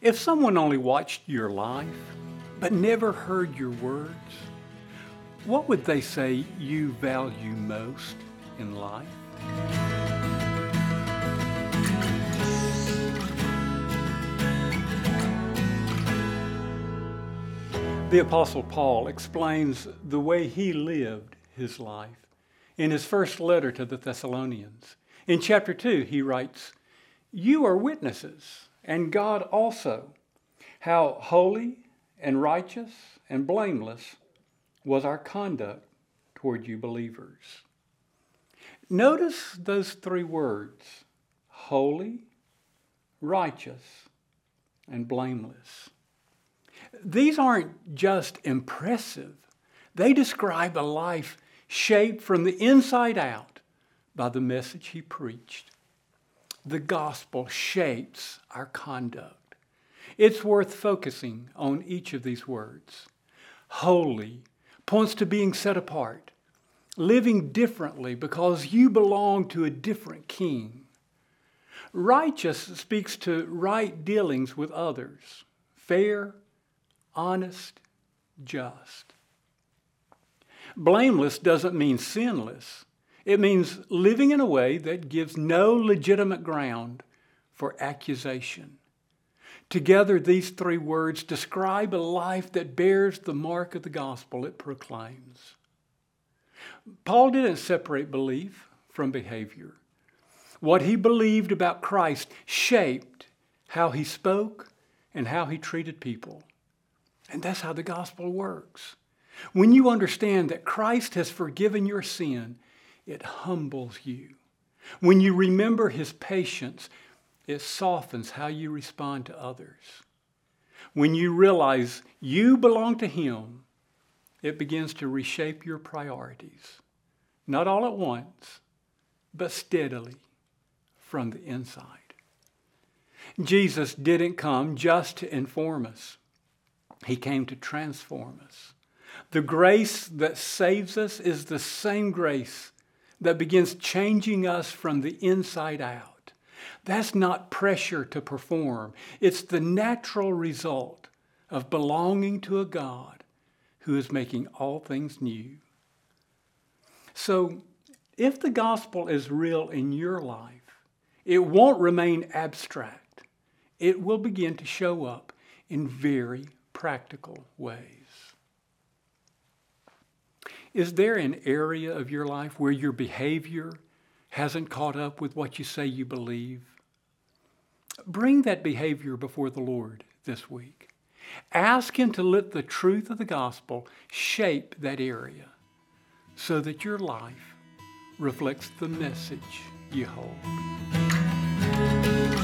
If someone only watched your life, but never heard your words, what would they say you value most in life? The Apostle Paul explains the way he lived his life in his first letter to the Thessalonians. In chapter 2, he writes, "You are witnesses, and God also, how holy and righteous and blameless was our conduct toward you believers." Notice those three words, holy, righteous, and blameless. These aren't just impressive. They describe a life shaped from the inside out by the message he preached. The gospel shapes our conduct. It's worth focusing on each of these words. Holy points to being set apart, living differently because you belong to a different king. Righteous speaks to right dealings with others, fair, honest, just. Blameless doesn't mean sinless. It means living in a way that gives no legitimate ground for accusation. Together, these three words describe a life that bears the mark of the gospel it proclaims. Paul didn't separate belief from behavior. What he believed about Christ shaped how he spoke and how he treated people. And that's how the gospel works. When you understand that Christ has forgiven your sin, it humbles you. When you remember his patience, it softens how you respond to others. When you realize you belong to him, it begins to reshape your priorities. Not all at once, but steadily from the inside. Jesus didn't come just to inform us. He came to transform us. The grace that saves us is the same grace that begins changing us from the inside out. That's not pressure to perform. It's the natural result of belonging to a God who is making all things new. So, if the gospel is real in your life, it won't remain abstract. It will begin to show up in very practical ways. Is there an area of your life where your behavior hasn't caught up with what you say you believe? Bring that behavior before the Lord this week. Ask him to let the truth of the gospel shape that area so that your life reflects the message you hold.